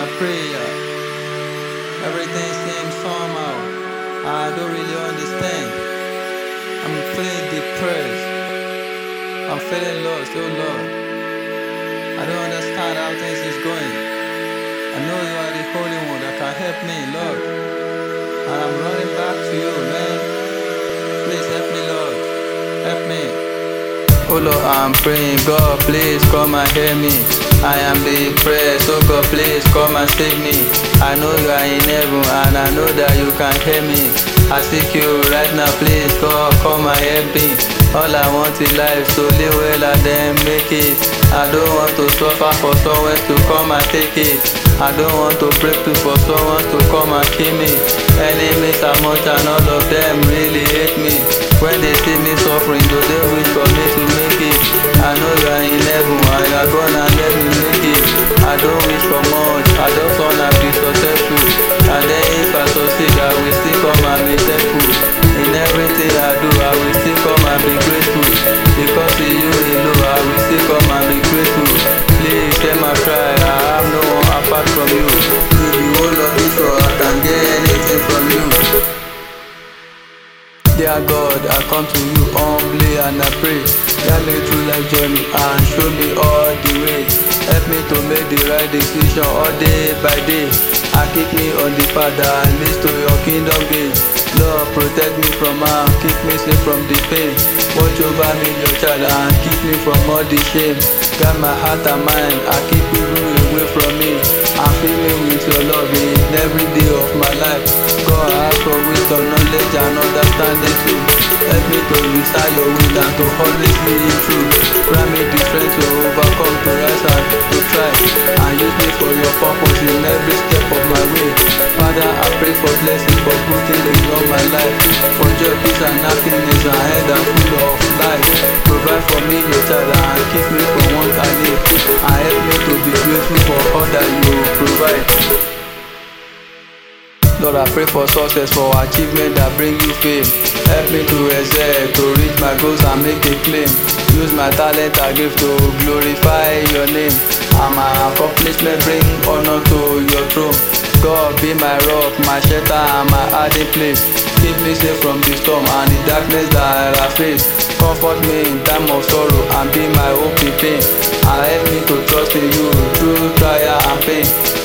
prayer. Everything seems somehow. I don't really understand. I'm feeling depressed. I'm feeling lost, oh Lord. I don't understand how things is going. I know you are the Holy One that can help me, Lord. And I'm running back to you, man. Please help me, Lord. Help me. Oh Lord, I'm praying, God, please come and hear me. I am depressed, oh God, please come and save me. I know you are in heaven and I know that you can hear me. I seek you right now, please God, come and help me. All I want in life to live well and then make it. I don't want to suffer for someone to come and take it. I don't want to break through for someone to come and kill me. Enemies are much and all of them really hate me. When they see me suffering, do they wish for me to make it? I know you are in heaven and you are gonna let me make it. I don't wish for much, I just wanna be successful. And then if I succeed, I will still come and be thankful. In everything I do, I will still come and be grateful. Because in you alone, I will still come and be grateful. Please hear my cry, I have no one apart from you. You the whole of this world, I can get anything from you. Dear God, I come to you humbly and I pray. Guide me through life journey and show me all the way. Help me to make the right decision all day by day. And keep me on the path that leads to your kingdom gate. Lord, protect me from harm, keep me safe from the pain. Watch over me, your child, and keep me from all the shame. Guide my heart and mind, and keep evil away from me. And fill me with your love in every day of my life. God, I ask for wisdom, knowledge, and understanding too. Help me to recite your will and to always be true. Grant me the strength to overcome, to rise and to try. And use me for your purpose in every step of my way. Father, I pray for blessings, for good things in all my life. For joy, peace, and happiness, and head and full of life. Provide for me your child and keep me from want I need. And help me to be grateful for all that you provide. Lord, I pray for success, for achievement that bring you fame. Help me to excel, to reach my goals and make a claim. Use my talent and gift to glorify your name. And my accomplishment bring honor to your throne. God, be my rock, my shelter and my hiding place. Keep me safe from the storm and the darkness that I face. Comfort me in time of sorrow and be my hope in pain. And help me to trust in you through trial and pain.